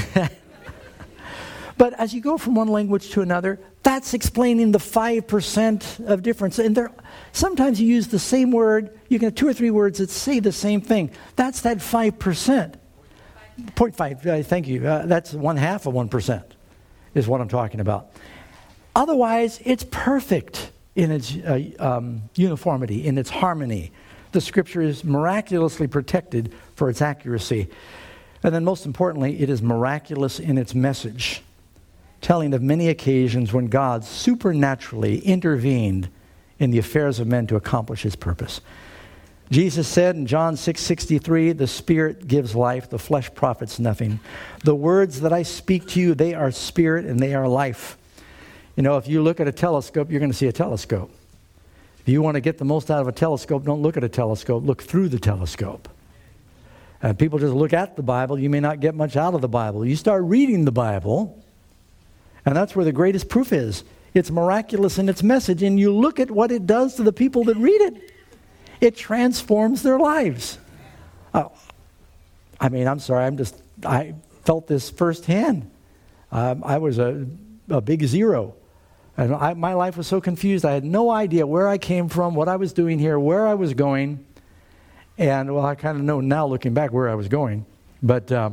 But as you go from one language to another, that's explaining the five percent of difference. And there, sometimes you use the same word. You can have two or three words that say the same thing. That's that five percent. zero point five, uh, thank you. Uh, that's one half of one percent is what I'm talking about. Otherwise, it's perfect in its uh, um, uniformity, in its harmony. The Scripture is miraculously protected for its accuracy. And then most importantly, it is miraculous in its message, telling of many occasions when God supernaturally intervened in the affairs of men to accomplish his purpose. Jesus said in John six sixty-three, the Spirit gives life, the flesh profits nothing. The words that I speak to you, they are spirit and they are life. You know, if you look at a telescope, you're going to see a telescope. If you want to get the most out of a telescope, don't look at a telescope, look through the telescope. Uh, people just look at the Bible, you may not get much out of the Bible. You start reading the Bible, and that's where the greatest proof is. It's miraculous in its message, and you look at what it does to the people that read it. It transforms their lives. Uh, I mean, I'm sorry, I'm just, I felt this firsthand. Um, I was a, a big zero. And I, my life was so confused. I had no idea where I came from, what I was doing here, where I was going. And, well, I kind of know now looking back where I was going. But um,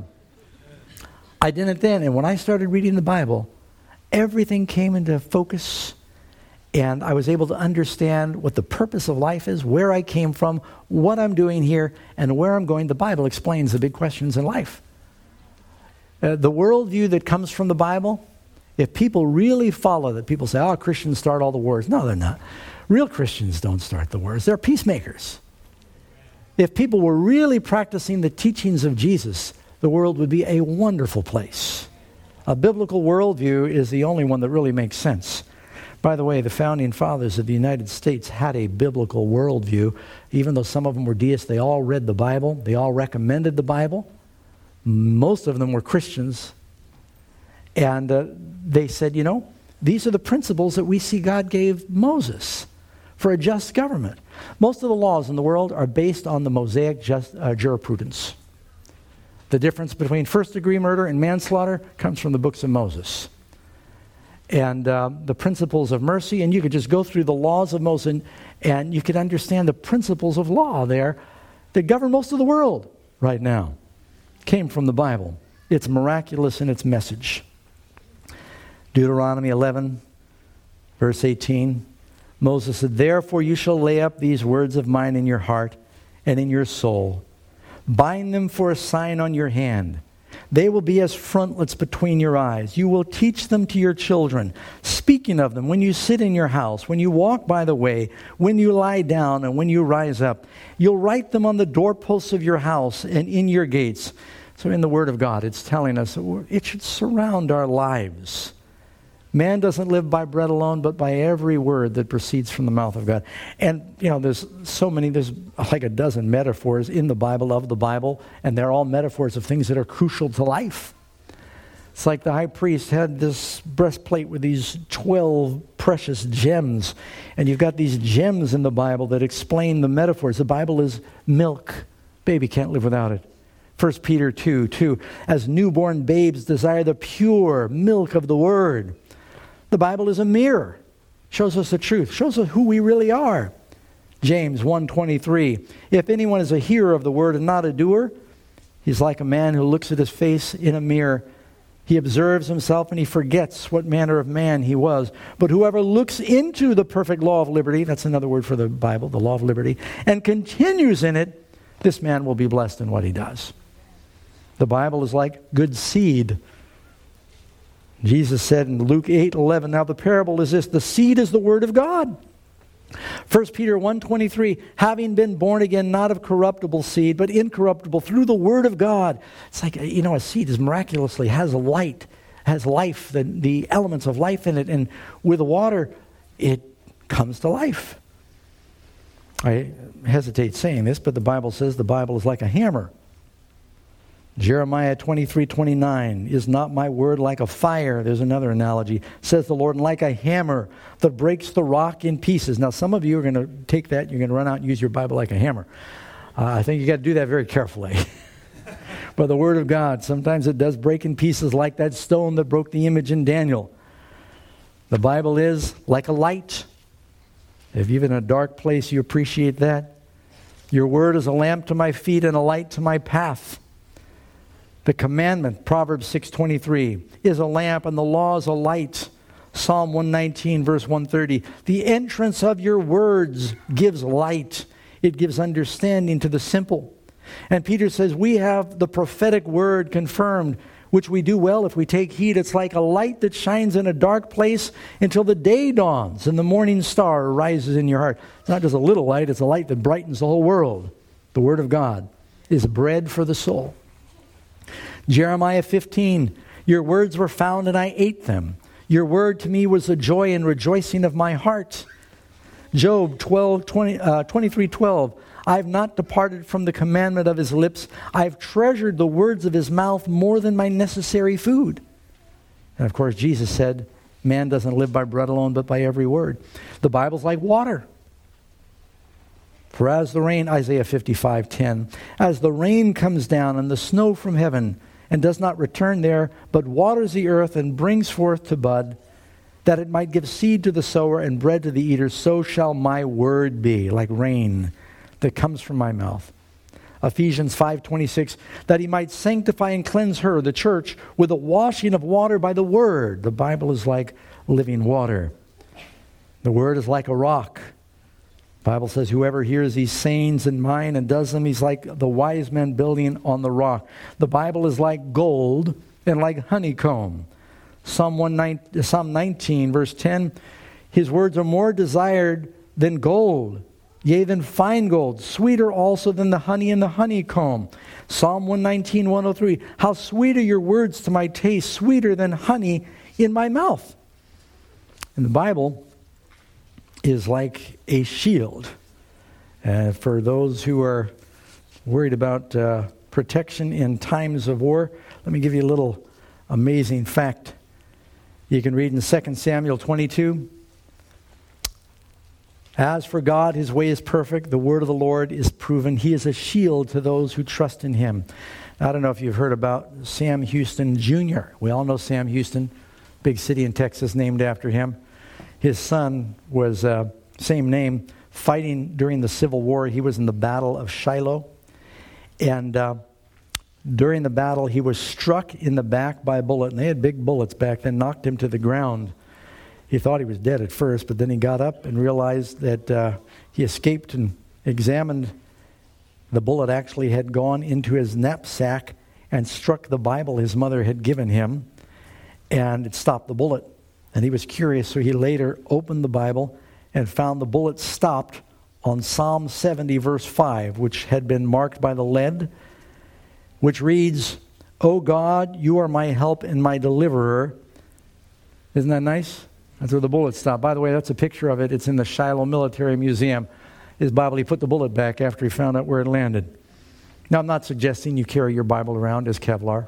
I didn't then. And when I started reading the Bible, everything came into focus. And I was able to understand what the purpose of life is, where I came from, what I'm doing here, and where I'm going. The Bible explains the big questions in life. Uh, the worldview that comes from the Bible, if people really follow that, people say, oh, Christians start all the wars. No, they're not. Real Christians don't start the wars. They're peacemakers. If people were really practicing the teachings of Jesus, the world would be a wonderful place. A biblical worldview is the only one that really makes sense. By the way, the founding fathers of the United States had a biblical worldview. Even though some of them were deists, they all read the Bible. They all recommended the Bible. Most of them were Christians. And uh, they said, you know, these are the principles that we see God gave Moses for a just government. Most of the laws in the world are based on the Mosaic just, uh, jurisprudence. The difference between first-degree murder and manslaughter comes from the books of Moses. And uh, the principles of mercy, and you could just go through the laws of Moses, and, and you could understand the principles of law there that govern most of the world right now. Came from the Bible. It's miraculous in its message. Deuteronomy eleven, verse eighteen, Moses said, therefore you shall lay up these words of mine in your heart and in your soul. Bind them for a sign on your hand. They will be as frontlets between your eyes. You will teach them to your children, speaking of them when you sit in your house, when you walk by the way, when you lie down, and when you rise up. You'll write them on the doorposts of your house and in your gates. So in the Word of God, it's telling us it should surround our lives. Man doesn't live by bread alone, but by every word that proceeds from the mouth of God. And, you know, there's so many, there's like a dozen metaphors in the Bible of the Bible, and they're all metaphors of things that are crucial to life. It's like the high priest had this breastplate with these twelve precious gems, and you've got these gems in the Bible that explain the metaphors. The Bible is milk. Baby can't live without it. First Peter two, two, as newborn babes desire the pure milk of the Word. The Bible is a mirror. Shows us the truth. Shows us who we really are. James one twenty-three. If anyone is a hearer of the word and not a doer, he's like a man who looks at his face in a mirror. He observes himself and he forgets what manner of man he was. But whoever looks into the perfect law of liberty, that's another word for the Bible, the law of liberty, and continues in it, this man will be blessed in what he does. The Bible is like good seed. Jesus said in Luke eight eleven, now the parable is this, the seed is the word of God. First Peter one twenty-three, having been born again, not of corruptible seed, but incorruptible through the word of God. It's like, you know, a seed is miraculously, has light, has life, the, the elements of life in it, and with the water, it comes to life. I hesitate saying this, but the Bible says the Bible is like a hammer. Jeremiah twenty-three twenty-nine, is not my word like a fire? There's another analogy. Says the Lord, and like a hammer that breaks the rock in pieces. Now, some of you are going to take that, you're going to run out and use your Bible like a hammer. Uh, I think you got to do that very carefully. But the Word of God, sometimes it does break in pieces like that stone that broke the image in Daniel. The Bible is like a light. If you're in a dark place, you appreciate that. Your Word is a lamp to my feet and a light to my path. The commandment, Proverbs six twenty-three, is a lamp, and the law is a light. Psalm one nineteen, verse one thirty. The entrance of your words gives light. It gives understanding to the simple. And Peter says, we have the prophetic word confirmed, which we do well if we take heed. It's like a light that shines in a dark place until the day dawns and the morning star arises in your heart. It's not just a little light, it's a light that brightens the whole world. The Word of God is bread for the soul. Jeremiah fifteen, your words were found and I ate them. Your word to me was the joy and rejoicing of my heart. Job twelve, twenty, uh, twenty-three twelve, I have not departed from the commandment of his lips. I have treasured the words of his mouth more than my necessary food. And of course, Jesus said, man doesn't live by bread alone, but by every word. The Bible's like water. For as the rain, Isaiah fifty-five ten, as the rain comes down and the snow from heaven, and does not return there, but waters the earth and brings forth to bud, that it might give seed to the sower and bread to the eater, so shall my word be, like rain that comes from my mouth. Ephesians five twenty-six, that he might sanctify and cleanse her, the church, with the washing of water by the word. The Bible is like living water. The word is like a rock. The Bible says, whoever hears these sayings in mine and does them, he's like the wise man building on the rock. The Bible is like gold and like honeycomb. Psalm nineteen, verse ten, his words are more desired than gold, yea, than fine gold, sweeter also than the honey and the honeycomb. Psalm one nineteen, one oh three, how sweet are your words to my taste, sweeter than honey in my mouth. And the Bible is like a shield. Uh, for those who are worried about uh, protection in times of war, let me give you a little amazing fact. You can read in Second Samuel twenty-two. As for God, his way is perfect. The word of the Lord is proven. He is a shield to those who trust in him. I don't know if you've heard about Sam Houston Junior We all know Sam Houston, big city in Texas named after him. His son was, uh, same name, fighting during the Civil War. He was in the Battle of Shiloh. And uh, during the battle, he was struck in the back by a bullet. And they had big bullets back then, knocked him to the ground. He thought he was dead at first, but then he got up and realized that uh, he escaped and examined. The bullet actually had gone into his knapsack and struck the Bible his mother had given him, and it stopped the bullet. And he was curious, so he later opened the Bible and found the bullet stopped on Psalm seventy, verse five, which had been marked by the lead, which reads, O God, you are my help and my deliverer. Isn't that nice? That's where the bullet stopped. By the way, that's a picture of it. It's in the Shiloh Military Museum. His Bible, he put the bullet back after he found out where it landed. Now, I'm not suggesting you carry your Bible around as Kevlar,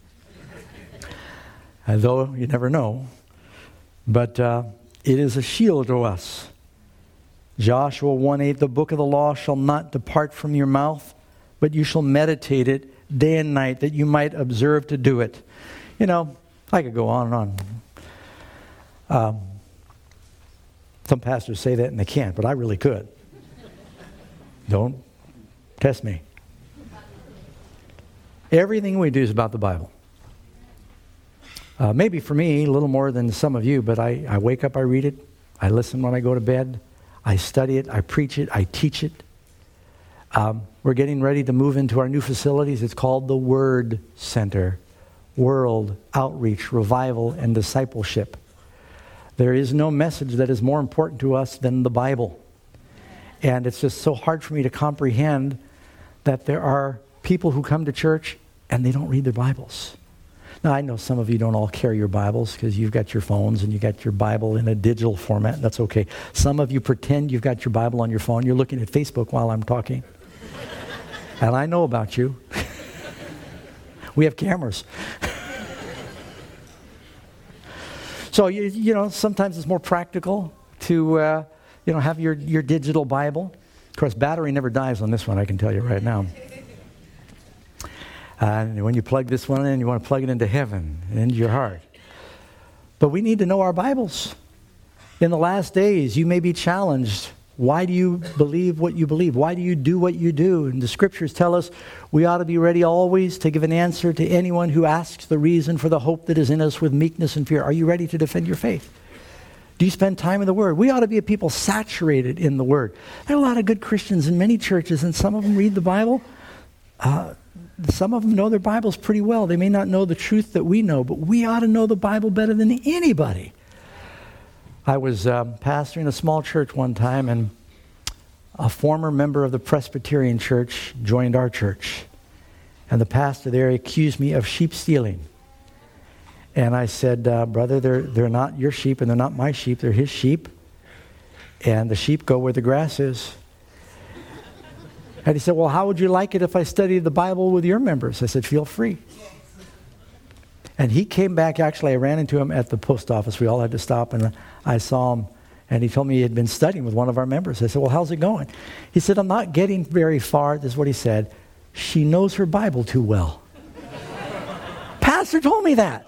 although you never know. But uh, it is a shield to us. Joshua one eight, the book of the law shall not depart from your mouth, but you shall meditate it day and night, that you might observe to do it. You know, I could go on and on. Um, some pastors say that and they can't, but I really could. Don't test me. Everything we do is about the Bible. Uh, maybe for me, a little more than some of you, but I, I wake up, I read it, I listen when I go to bed, I study it, I preach it, I teach it. Um, we're getting ready to move into our new facilities. It's called the Word Center, World Outreach, Revival, and Discipleship. There is no message that is more important to us than the Bible. And it's just so hard for me to comprehend that there are people who come to church and they don't read their Bibles. Now, I know some of you don't all carry your Bibles because you've got your phones and you got your Bible in a digital format. That's okay. Some of you pretend you've got your Bible on your phone. You're looking at Facebook while I'm talking. And I know about you. We have cameras. So, you, you know, sometimes it's more practical to, uh, you know, have your, your digital Bible. Of course, battery never dies on this one, I can tell you right now. Uh, and when you plug this one in, you want to plug it into heaven, into your heart. But we need to know our Bibles. In the last days, you may be challenged. Why do you believe what you believe? Why do you do what you do? And the Scriptures tell us we ought to be ready always to give an answer to anyone who asks the reason for the hope that is in us with meekness and fear. Are you ready to defend your faith? Do you spend time in the Word? We ought to be a people saturated in the Word. There are a lot of good Christians in many churches, and some of them read the Bible. Uh, some of them know their Bibles pretty well. They may not know the truth that we know, but we ought to know the Bible better than anybody. I was um, pastoring a small church one time, and a former member of the Presbyterian church joined our church. And the pastor there accused me of sheep stealing. And I said, uh, brother, they're, they're not your sheep and they're not my sheep. They're his sheep. And the sheep go where the grass is. And he said, well, how would you like it if I studied the Bible with your members? I said, feel free. And he came back. Actually, I ran into him at the post office. We all had to stop, and I saw him. And he told me he had been studying with one of our members. I said, well, how's it going? He said, I'm not getting very far. This is what he said. She knows her Bible too well. Pastor told me that.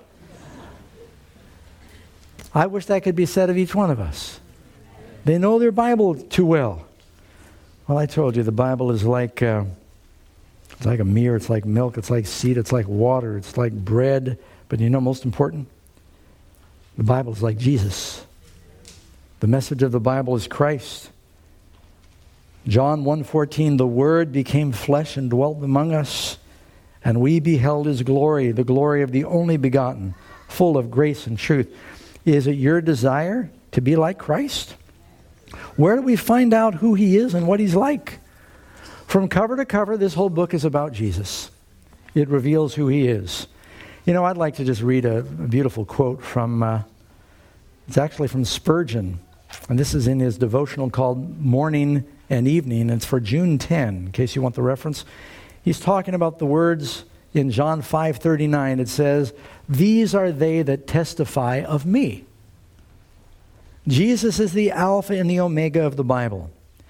I wish that could be said of each one of us. They know their Bible too well. Well, I told you the Bible is like uh, it's like a mirror. It's like milk. It's like seed. It's like water. It's like bread. But you know, most important, the Bible is like Jesus. The message of the Bible is Christ. John one fourteen, the Word became flesh and dwelt among us, and we beheld His glory, the glory of the only begotten, full of grace and truth. Is it your desire to be like Christ? Where do we find out who He is and what He's like? From cover to cover, this whole book is about Jesus. It reveals who He is. You know, I'd like to just read a, a beautiful quote from, uh, it's actually from Spurgeon. And this is in his devotional called Morning and Evening. And it's for June tenth, in case you want the reference. He's talking about the words in John five thirty-nine. It says, these are they that testify of me. Jesus is the Alpha and the Omega of the Bible.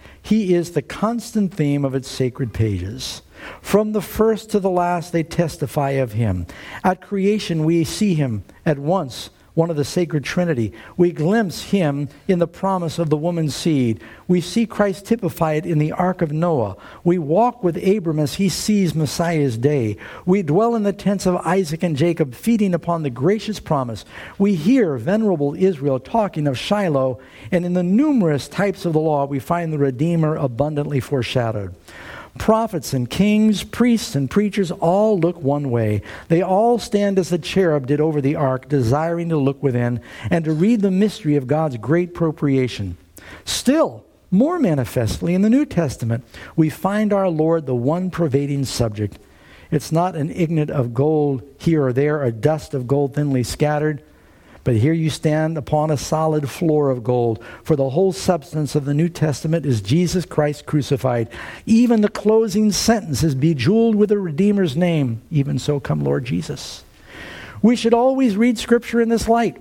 He is the constant theme of its sacred pages. From the first to the last, they testify of Him. At creation, we see Him at once, one of the sacred Trinity. We glimpse Him in the promise of the woman's seed. We see Christ typified in the Ark of Noah. We walk with Abram as he sees Messiah's day. We dwell in the tents of Isaac and Jacob, feeding upon the gracious promise. We hear venerable Israel talking of Shiloh, and in the numerous types of the law, we find the Redeemer abundantly foreshadowed. Prophets and kings, priests and preachers all look one way. They all stand as the cherub did over the ark, desiring to look within and to read the mystery of God's great propitiation. Still, more manifestly in the New Testament, we find our Lord the one pervading subject. It's not an ingot of gold here or there, a dust of gold thinly scattered. But here you stand upon a solid floor of gold, for the whole substance of the New Testament is Jesus Christ crucified. Even the closing sentence is bejeweled with the Redeemer's name. Even so come Lord Jesus. We should always read Scripture in this light.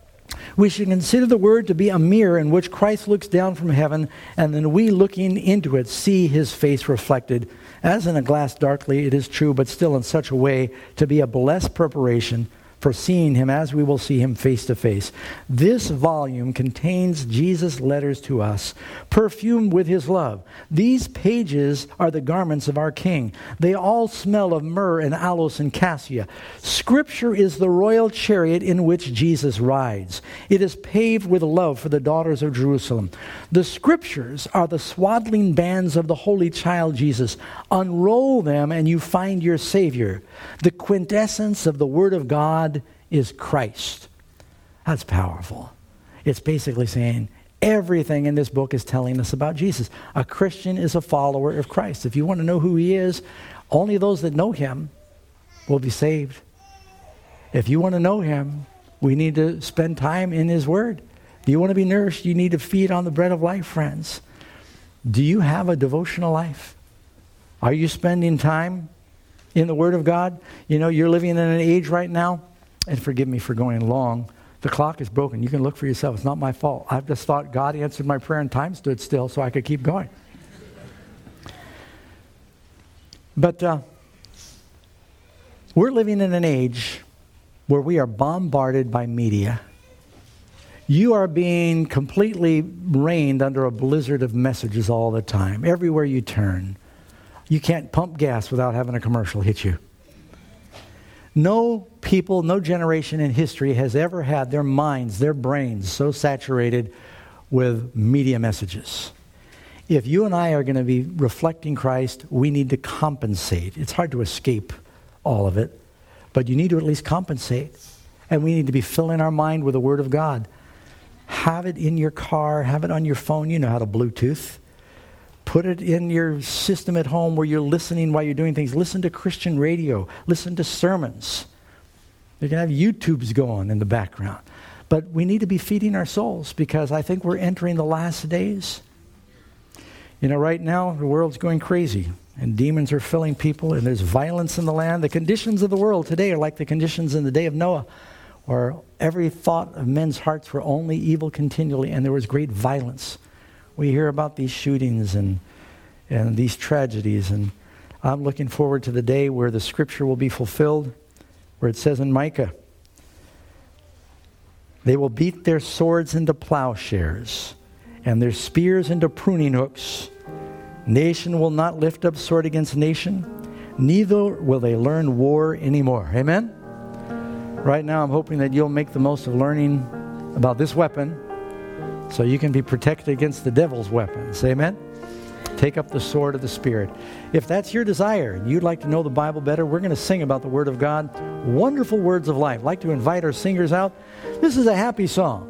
We should consider the Word to be a mirror in which Christ looks down from heaven, and then we, looking into it, see His face reflected. As in a glass darkly, it is true, but still in such a way to be a blessed preparation for seeing Him as we will see Him face to face. This volume contains Jesus' letters to us, perfumed with His love. These pages are the garments of our King. They all smell of myrrh and aloes and cassia. Scripture is the royal chariot in which Jesus rides. It is paved with love for the daughters of Jerusalem. The Scriptures are the swaddling bands of the Holy Child Jesus. Unroll them and you find your Savior. The quintessence of the Word of God is Christ. That's powerful. It's basically saying everything in this book is telling us about Jesus. A Christian is a follower of Christ. If you want to know who He is, only those that know Him will be saved. If you want to know Him, we need to spend time in His Word. Do you want to be nourished? You need to feed on the bread of life, friends. Do you have a devotional life? Are you spending time in the Word of God. You know, you're living in an age right now, and forgive me for going long, the clock is broken. You can look for yourself. It's not my fault. I've just thought God answered my prayer and time stood still so I could keep going. But uh, we're living in an age where we are bombarded by media. You are being completely rained under a blizzard of messages all the time. Everywhere you turn. You can't pump gas without having a commercial hit you. No people, no generation in history has ever had their minds, their brains so saturated with media messages. If you and I are going to be reflecting Christ, we need to compensate. It's hard to escape all of it, but you need to at least compensate. And we need to be filling our mind with the Word of God. Have it in your car, have it on your phone. You know how to Bluetooth. Put it in your system at home where you're listening while you're doing things. Listen to Christian radio. Listen to sermons. You can have YouTubes going in the background. But we need to be feeding our souls because I think we're entering the last days. You know, right now the world's going crazy and demons are filling people and there's violence in the land. The conditions of the world today are like the conditions in the day of Noah, where every thought of men's hearts were only evil continually and there was great violence. We hear about these shootings and and these tragedies, and I'm looking forward to the day where the scripture will be fulfilled, where it says in Micah, they will beat their swords into plowshares and their spears into pruning hooks. Nation will not lift up sword against nation, neither will they learn war anymore. Amen? Right now I'm hoping that you'll make the most of learning about this weapon so you can be protected against the devil's weapons. Amen? Take up the sword of the Spirit. If that's your desire and you'd like to know the Bible better, we're going to sing about the Word of God. Wonderful words of life. I'd like to invite our singers out. This is a happy song.